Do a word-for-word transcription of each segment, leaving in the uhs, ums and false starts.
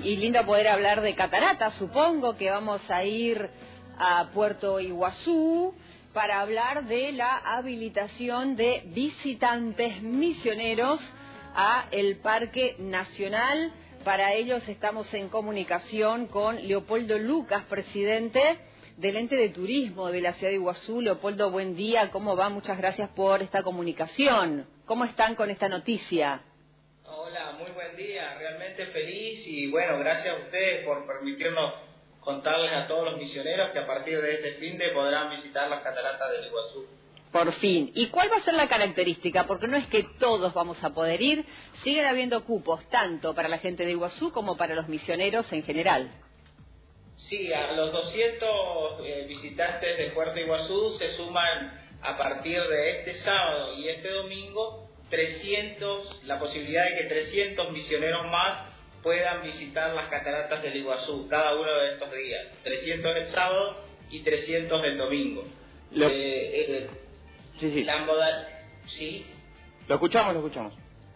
y lindo poder hablar de cataratas. Supongo que vamos a ir a Puerto Iguazú para hablar de la habilitación de visitantes misioneros a el Parque Nacional. Para ellos estamos en comunicación con Leopoldo Lucas, presidente del ente de turismo de la ciudad de Iguazú. Leopoldo, buen día, ¿cómo va? Muchas gracias por esta comunicación. ¿Cómo están con esta noticia? Hola, muy buen día, realmente feliz y bueno, gracias a ustedes por permitirnos contarles a todos los misioneros que a partir de este fin de podrán visitar las cataratas del Iguazú. Por fin. ¿Y cuál va a ser la característica? Porque no es que todos vamos a poder ir, siguen habiendo cupos tanto para la gente de Iguazú como para los misioneros en general. Sí, a los doscientos eh, visitantes de Puerto Iguazú se suman a partir de este sábado y este domingo trescientos, la posibilidad de que trescientos misioneros más puedan visitar las cataratas del Iguazú cada uno de estos días, trescientos el sábado y trescientos el domingo. Lo... Eh, eh, sí, sí. La modal... ¿Sí? Lo escuchamos, lo escuchamos.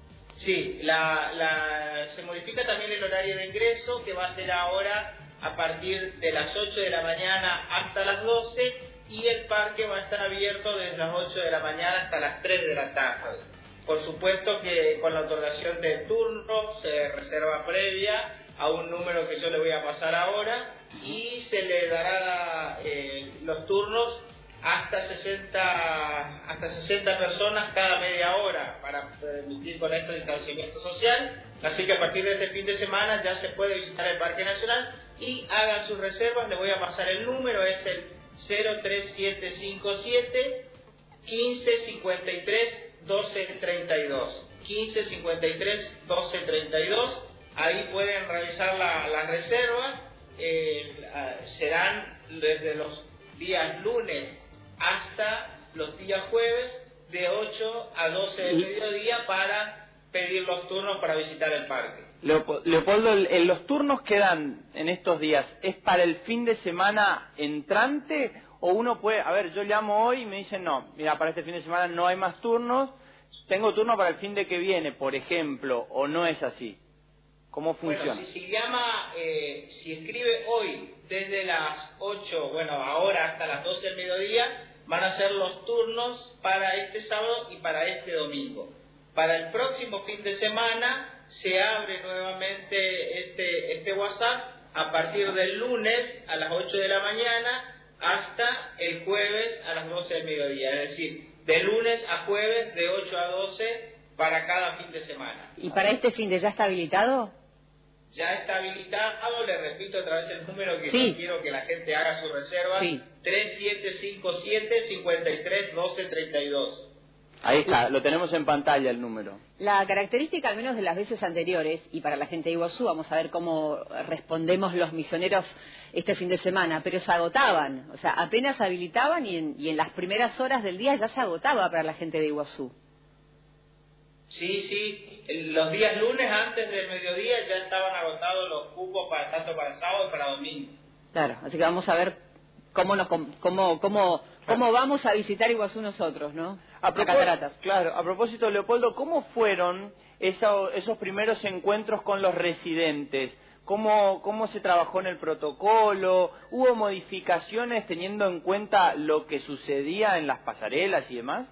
Sí, la, la... se modifica también el horario de ingreso, que va a ser ahora a partir de las ocho de la mañana hasta las doce, y el parque va a estar abierto desde las ocho de la mañana hasta las tres de la tarde. Por supuesto que con la otorgación del turno se reserva previa a un número que yo le voy a pasar ahora y se le dará eh, los turnos hasta sesenta, hasta sesenta personas cada media hora para permitir con esto el distanciamiento social. Así que a partir de este fin de semana ya se puede visitar el Parque Nacional y hagan sus reservas. Le voy a pasar el número, es el cero tres siete cinco siete quince cincuenta y tres doce treinta y dos, quince cincuenta y tres doce treinta y dos. Ahí pueden realizar la, las reservas. Eh, serán desde los días lunes hasta los días jueves de ocho a doce del mediodía para pedir los turnos para visitar el parque. Leopoldo, ¿los turnos que dan en estos días es para el fin de semana entrante o uno puede, a ver, yo llamo hoy y me dicen no, mira, para este fin de semana no hay más turnos, tengo turno para el fin de que viene, por ejemplo, o no es así? ¿Cómo funciona? Bueno, si, si llama, eh, si escribe hoy desde las ocho, bueno, ahora hasta las doce del mediodía, van a ser los turnos para este sábado y para este domingo. Para el próximo fin de semana se abre nuevamente este, este WhatsApp a partir del lunes a las ocho de la mañana hasta el jueves a las doce del mediodía, es decir, de lunes a jueves de ocho a doce para cada fin de semana. ¿Y para este fin de ya está habilitado? Ya está habilitado, le repito otra vez el número que sí. no quiero que la gente haga su reserva, sí. tres siete cinco siete cincuenta y tres doce treinta y dos. Ahí está, lo tenemos en pantalla el número. La característica, al menos de las veces anteriores, y para la gente de Iguazú, vamos a ver cómo respondemos los misioneros este fin de semana, pero se agotaban, o sea, apenas habilitaban y en, y en las primeras horas del día ya se agotaba para la gente de Iguazú. Sí, sí, los días lunes antes del mediodía ya estaban agotados los cupos para, tanto para sábado y para domingo. Claro, así que vamos a ver cómo nos cómo cómo cómo vamos a visitar Iguazú nosotros, ¿no? A propósito, claro, a propósito, Leopoldo, ¿cómo fueron eso, esos primeros encuentros con los residentes? ¿Cómo, ¿Cómo se trabajó en el protocolo? ¿Hubo modificaciones teniendo en cuenta lo que sucedía en las pasarelas y demás?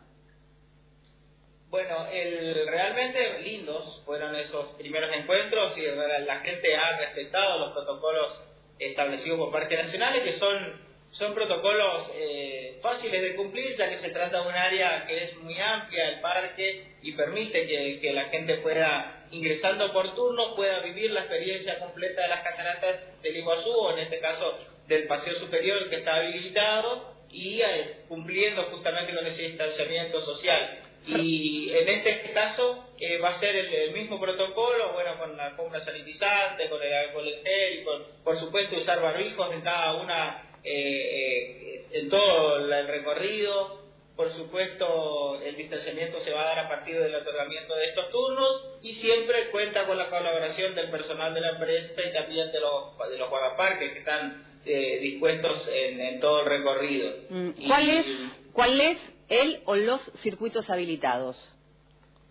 Bueno, el, realmente lindos fueron esos primeros encuentros y la gente ha respetado los protocolos establecidos por Parques Nacionales, que son, son protocolos eh, fáciles de cumplir, ya que se trata de un área que es muy amplia, el parque, y permite que, que la gente pueda, ingresando por turno, pueda vivir la experiencia completa de las cataratas del Iguazú, o en este caso del Paseo Superior que está habilitado, y eh, cumpliendo justamente con ese distanciamiento social. Y en este caso eh, va a ser el, el mismo protocolo, bueno, con la alfombra sanitizante, con el alcohol en gel, y con, por supuesto, usar barbijos en cada una, eh, eh, en todo el recorrido. Por supuesto, el distanciamiento se va a dar a partir del otorgamiento de estos turnos y siempre cuenta con la colaboración del personal de la empresa y también de los, de los guardaparques que están eh, dispuestos en, en todo el recorrido. ¿Cuál y, es, cuál es el o los circuitos habilitados?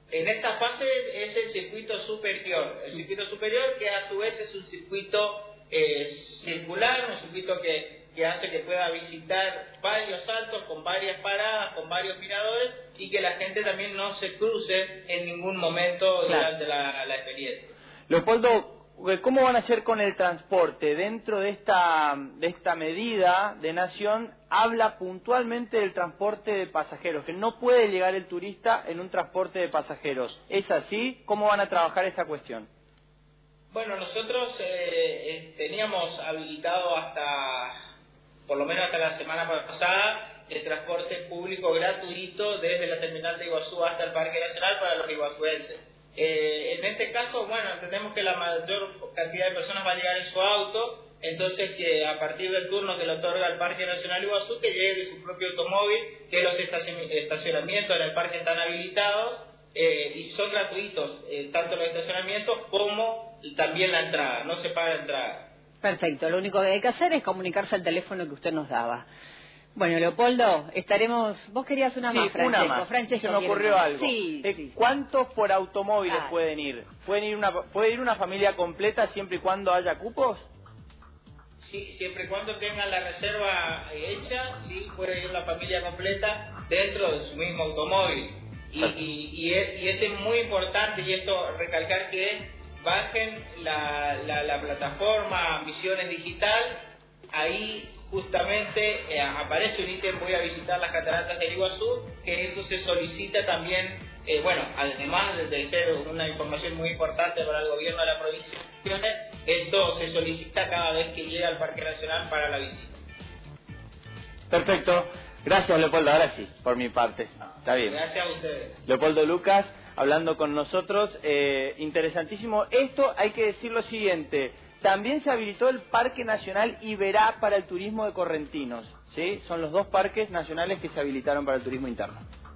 En esta fase es el circuito superior, el circuito superior que a su vez es un circuito eh, circular, un circuito que, que hace que pueda visitar varios saltos con varias paradas, con varios miradores y que la gente también no se cruce en ningún momento claro. durante la, la experiencia. Leopoldo, ¿cómo van a hacer con el transporte? Dentro de esta, de esta medida de Nación, habla puntualmente del transporte de pasajeros, que no puede llegar el turista en un transporte de pasajeros. ¿Es así? ¿Cómo van a trabajar esta cuestión? Bueno, nosotros eh, teníamos habilitado hasta, por lo menos hasta la semana pasada, el transporte público gratuito desde la terminal de Iguazú hasta el Parque Nacional para los iguazuenses. Eh, en este caso, bueno, entendemos que la mayor cantidad de personas va a llegar en su auto, entonces que a partir del turno que le otorga el Parque Nacional Iguazú, que llegue de su propio automóvil, que los estacionamientos en el parque están habilitados eh, y son gratuitos, eh, tanto los estacionamientos como también la entrada, no se paga entrada. Perfecto, lo único que hay que hacer es comunicarse al teléfono que usted nos daba. Bueno, Leopoldo, estaremos... Vos querías una sí, más, Francesco. Una más. Francesco se me ocurrió más. algo. Sí, eh, sí. ¿Cuántos por automóviles ah. pueden ir? ¿Pueden ir una, ¿Puede ir una familia completa siempre y cuando haya cupos? Sí, siempre y cuando tengan la reserva hecha, sí, puede ir la familia completa dentro de su mismo automóvil. Y, y, y, es, y eso es muy importante, y esto recalcar que bajen la, la, la plataforma Misiones Digital, ahí justamente eh, aparece un ítem, voy a visitar las cataratas del Iguazú, que eso se solicita también, eh, bueno, además de ser una información muy importante para el gobierno de la provincia de Misiones, esto se solicita cada vez que llega al Parque Nacional para la visita. Perfecto, gracias Leopoldo, ahora sí, por mi parte, está bien. Gracias a ustedes. Leopoldo Lucas, hablando con nosotros, eh, interesantísimo. Esto hay que decir lo siguiente, también se habilitó el Parque Nacional Iberá para el turismo de correntinos, ¿sí? Son los dos parques nacionales que se habilitaron para el turismo interno.